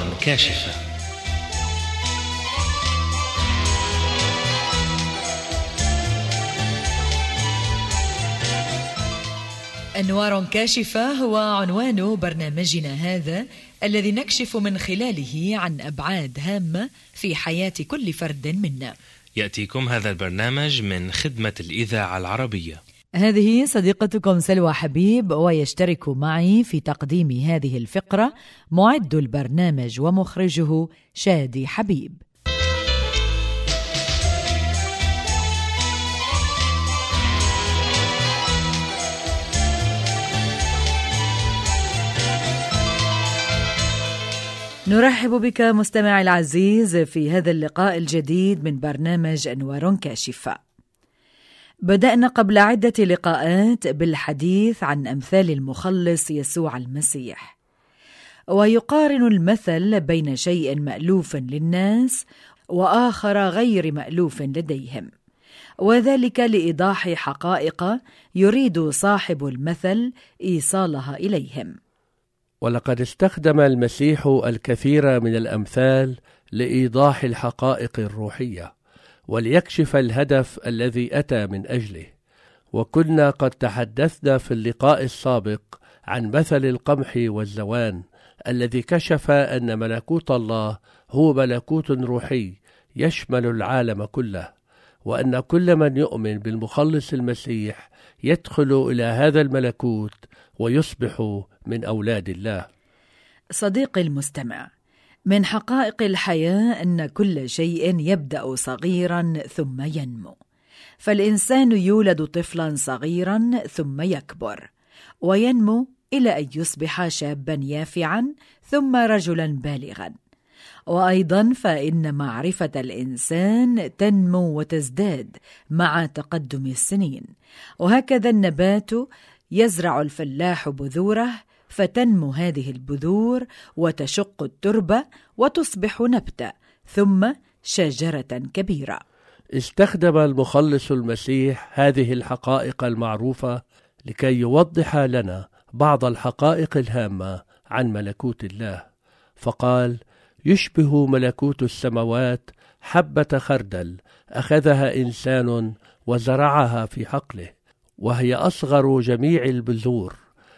كاشفة. أنوار كاشفة هو عنوان برنامجنا هذا، الذي نكشف من خلاله عن أبعاد هامة في حياة كل فرد منا. يأتيكم هذا البرنامج من خدمة الإذاعة العربية. هذه صديقتكم سلوى حبيب، ويشترك معي في تقديم هذه الفقرة معد البرنامج ومخرجه شادي حبيب. نرحب بك مستمع العزيز في هذا اللقاء الجديد من برنامج أنوار كاشفة. بدأنا قبل عدة لقاءات بالحديث عن أمثال المخلص يسوع المسيح، ويقارن المثل بين شيء مألوف للناس وآخر غير مألوف لديهم، وذلك لإيضاح حقائق يريد صاحب المثل إيصالها إليهم. ولقد استخدم المسيح الكثير من الأمثال لإيضاح الحقائق الروحية وليكشف الهدف الذي أتى من أجله. وكنا قد تحدثنا في اللقاء السابق عن مثل القمح والزوان الذي كشف أن ملكوت الله هو ملكوت روحي يشمل العالم كله، وأن كل من يؤمن بالمخلص المسيح يدخل إلى هذا الملكوت ويصبح من أولاد الله. صديقي المستمع، من حقائق الحياة أن كل شيء يبدأ صغيرا ثم ينمو، فالإنسان يولد طفلا صغيرا ثم يكبر وينمو إلى أن يصبح شابا يافعا ثم رجلا بالغا. وأيضا فإن معرفة الإنسان تنمو وتزداد مع تقدم السنين، وهكذا النبات يزرع الفلاح بذوره فتنمو هذه البذور وتشق التربة وتصبح نبتة ثم شجرة كبيرة. استخدم المخلص المسيح هذه الحقائق المعروفة لكي يوضح لنا بعض الحقائق الهامة عن ملكوت الله، فقال: يشبه ملكوت السماوات حبة خردل أخذها إنسان وزرعها في حقله، وهي أصغر جميع البذور،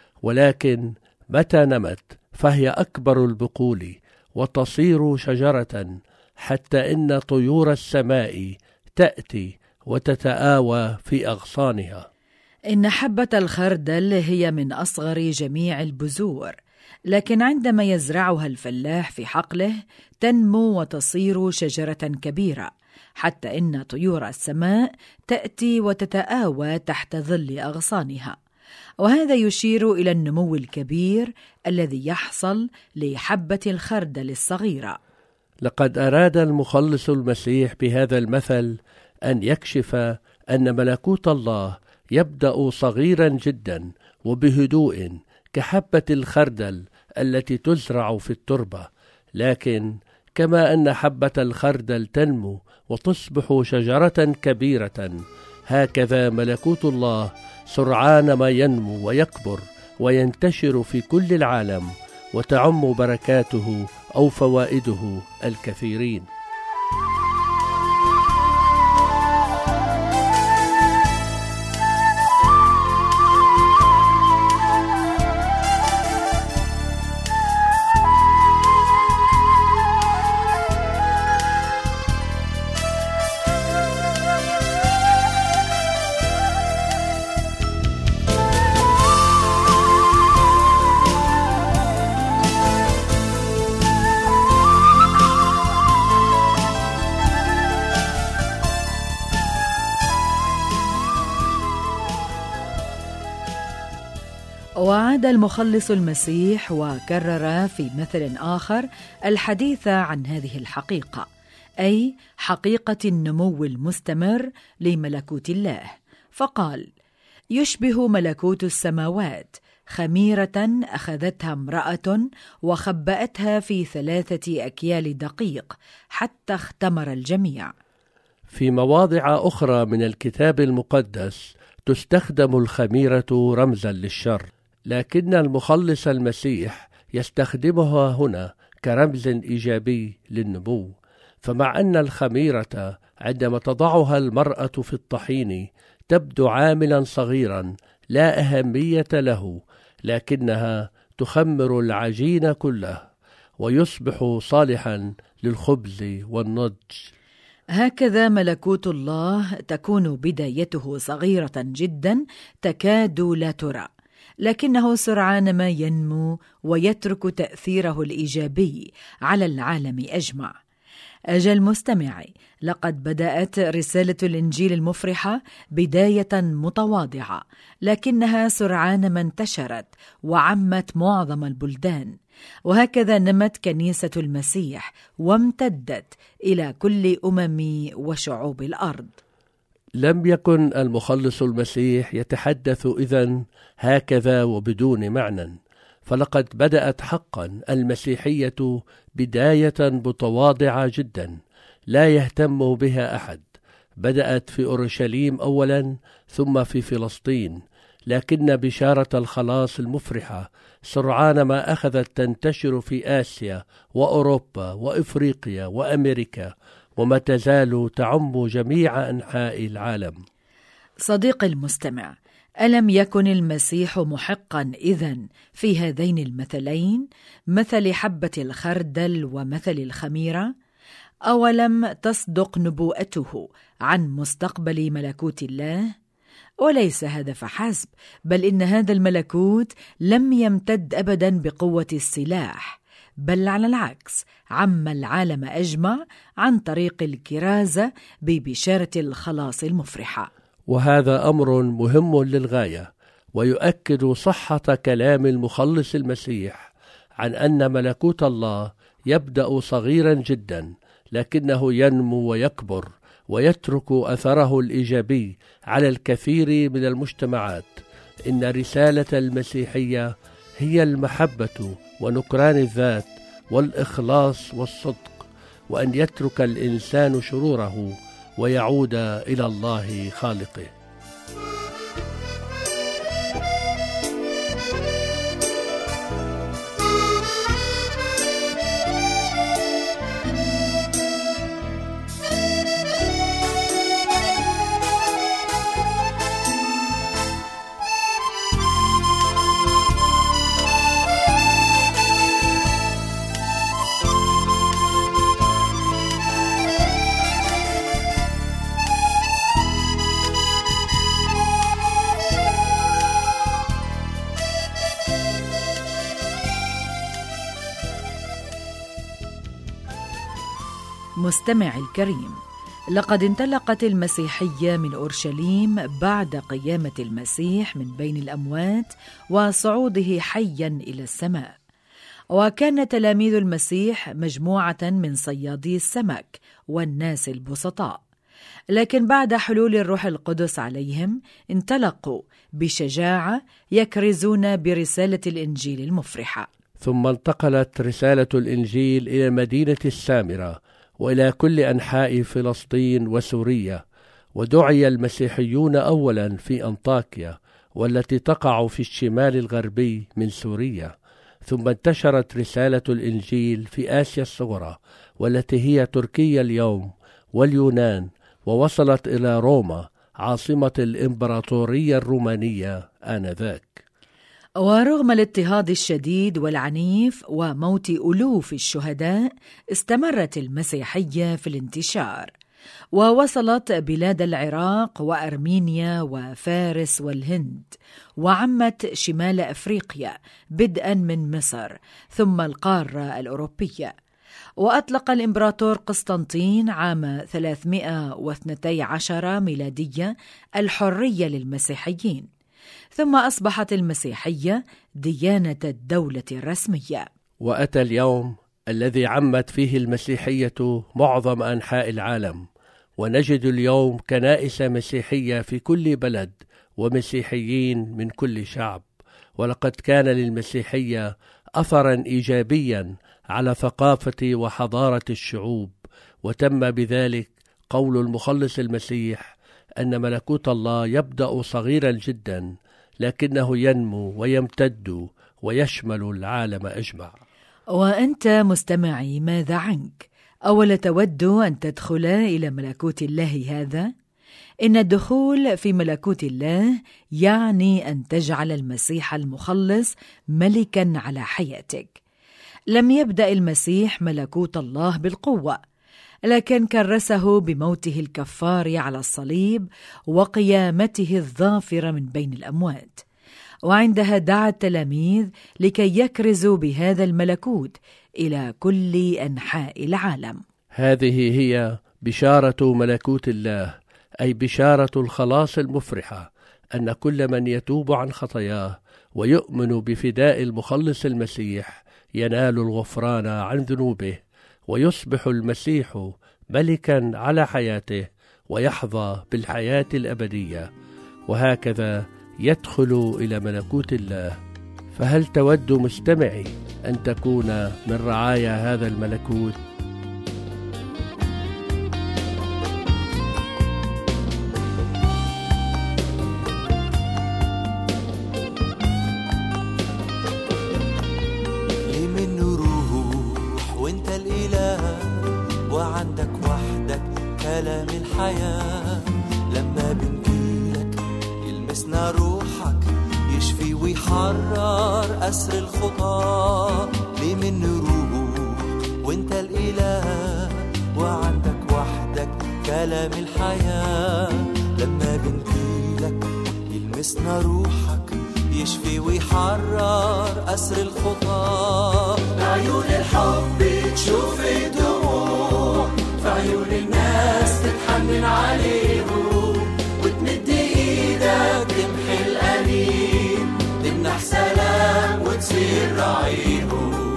ولكن متى نمت فهي أكبر البقول وتصير شجرة، حتى إن طيور السماء تأتي وتتآوى في أغصانها. إن حبة الخردل هي من أصغر جميع البذور، لكن عندما يزرعها الفلاح في حقله تنمو وتصير شجرة كبيرة، حتى إن طيور السماء تأتي وتتآوى تحت ظل أغصانها. وهذا يشير إلى النمو الكبير الذي يحصل لحبة الخردل الصغيرة. لقد أراد المخلص المسيح بهذا المثل أن يكشف أن ملكوت الله يبدأ صغيرا جدا وبهدوء كحبة الخردل التي تزرع في التربة، لكن كما أن حبة الخردل تنمو وتصبح شجرة كبيرة، هكذا ملكوت الله سرعان ما ينمو ويكبر وينتشر في كل العالم، وتعم بركاته أو فوائده الكثيرين. وعاد المخلص المسيح وكرر في مثل آخر الحديث عن هذه الحقيقة، أي حقيقة النمو المستمر لملكوت الله، فقال: يشبه ملكوت السماوات خميرة أخذتها امرأة وخبأتها في 3 أكيال دقيق حتى اختمر الجميع. في مواضع أخرى من الكتاب المقدس تستخدم الخميرة رمزا للشر، لكن المخلص المسيح يستخدمها هنا كرمز إيجابي للنمو. فمع أن الخميرة عندما تضعها المرأة في الطحين تبدو عاملا صغيرا لا أهمية له، لكنها تخمر العجين كله ويصبح صالحا للخبز والنضج. هكذا ملكوت الله تكون بدايته صغيرة جدا تكاد لا ترى، لكنه سرعان ما ينمو ويترك تأثيره الإيجابي على العالم أجمع. أجل مستمعي، لقد بدأت رسالة الإنجيل المفرحة بداية متواضعة، لكنها سرعان ما انتشرت وعمت معظم البلدان، وهكذا نمت كنيسة المسيح وامتدت إلى كل أمم وشعوب الأرض. لم يكن المخلص المسيح يتحدث إذن هكذا وبدون معنى، فلقد بدأت حقا المسيحية بداية متواضعة جدا لا يهتم بها أحد. بدأت في أورشليم أولا ثم في فلسطين، لكن بشارة الخلاص المفرحة سرعان ما أخذت تنتشر في آسيا وأوروبا وإفريقيا وأمريكا، وما تزال تعم جميع أنحاء العالم. صديقي المستمع، ألم يكن المسيح محقا إذن في هذين المثلين، مثل حبة الخردل ومثل الخميرة؟ أولم تصدق نبوءته عن مستقبل ملكوت الله؟ وليس هذا فحسب، بل إن هذا الملكوت لم يمتد أبدا بقوة السلاح، بل على العكس عم العالم أجمع عن طريق الكرازة ببشارة الخلاص المفرحة. وهذا أمر مهم للغاية، ويؤكد صحة كلام المخلص المسيح عن أن ملكوت الله يبدأ صغيرا جدا، لكنه ينمو ويكبر ويترك أثره الإيجابي على الكثير من المجتمعات. إن رسالة المسيحية هي المحبة ونكران الذات والإخلاص والصدق، وأن يترك الإنسان شروره ويعود إلى الله خالقه. مستمعي الكريم، لقد انطلقت المسيحية من أورشليم بعد قيامة المسيح من بين الأموات وصعوده حيا إلى السماء، وكان تلاميذ المسيح مجموعة من صيادي السمك والناس البسطاء، لكن بعد حلول الروح القدس عليهم انطلقوا بشجاعة يكرزون برسالة الإنجيل المفرحة. ثم انتقلت رسالة الإنجيل إلى مدينة السامرة وإلى كل أنحاء فلسطين وسوريا، ودعي المسيحيون أولا في أنطاكيا والتي تقع في الشمال الغربي من سوريا، ثم انتشرت رسالة الإنجيل في آسيا الصغرى والتي هي تركيا اليوم واليونان، ووصلت إلى روما عاصمة الإمبراطورية الرومانية آنذاك. ورغم الاضطهاد الشديد والعنيف وموت ألوف الشهداء، استمرت المسيحية في الانتشار، ووصلت بلاد العراق وأرمينيا وفارس والهند، وعمت شمال أفريقيا بدءا من مصر ثم القارة الأوروبية. وأطلق الإمبراطور قسطنطين عام 312 ميلادية الحرية للمسيحيين، ثم أصبحت المسيحية ديانة الدولة الرسمية. وأتى اليوم الذي عمت فيه المسيحية معظم أنحاء العالم، ونجد اليوم كنائس مسيحية في كل بلد ومسيحيين من كل شعب، ولقد كان للمسيحية أثرا إيجابيا على ثقافة وحضارة الشعوب، وتم بذلك قول المخلص المسيح أن ملكوت الله يبدأ صغيرا جدا، لكنه ينمو ويمتد ويشمل العالم أجمع. وأنت مستمعي ماذا عنك؟ أولا تود أن تدخل إلى ملكوت الله هذا؟ إن الدخول في ملكوت الله يعني أن تجعل المسيح المخلص ملكاً على حياتك. لم يبدأ المسيح ملكوت الله بالقوة، لكن كرسه بموته الكفار على الصليب وقيامته الظافرة من بين الأموات. وعندها دعا التلاميذ لكي يكرزوا بهذا الملكوت إلى كل أنحاء العالم. هذه هي بشارة ملكوت الله، أي بشارة الخلاص المفرحة، أن كل من يتوب عن خطاياه ويؤمن بفداء المخلص المسيح ينال الغفران عن ذنوبه، ويصبح المسيح ملكا على حياته ويحظى بالحياة الأبدية، وهكذا يدخل إلى ملكوت الله. فهل تود مستمعي أن تكون من رعايا هذا الملكوت؟ وعندك وحدك كلام الحياة، لما بنجيلك يلمسنا روحك يشفي ويحرر أسر الخطاة. ليه من نروح وانت الإله، وعندك وحدك كلام الحياة، لما بنجيلك يلمسنا روحك يشفي ويحرر أسر الخطاة. بعيون الحب تشوف الدموع، في عيون الناس تتحنن عليهم، وتمد ايدك تمحي الأنين، تمنح سلام وتصير راعيهم.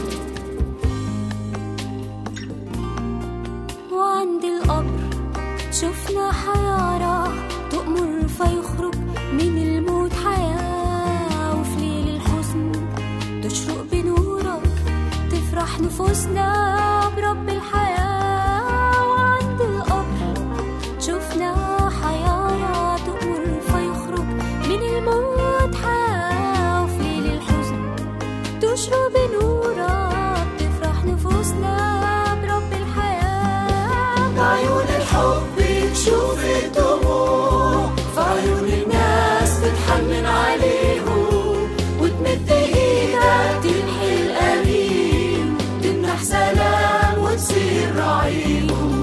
وعند القبر شفنا حيارة تؤمر فيخرج من الموت حياة، وفي ليل الحزن تشرق بنورك تفرح نفوسنا برب الحياة. وعند القبر شفنا حيارة تؤمر فيخرج من الموت حياة، وفي ليل الحزن تشرق بنورك تفرح نفوسنا برب الحياة. بعيون الحب تشوف الدموع، في عيون الناس تتحنن عليهم، وتمد ايدك تمحي الأليم، تمنح سلام وتصير راعيهم.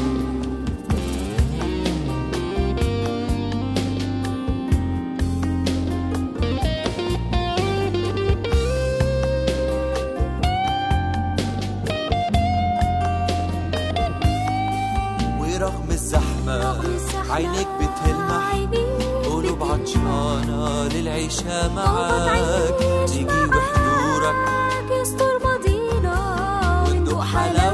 ورغم الزحمة عينك بتلمح، قلوب عطشانة للعيشة معاك، تيجي وحضورك يستر ماضينا وندوق حلاوة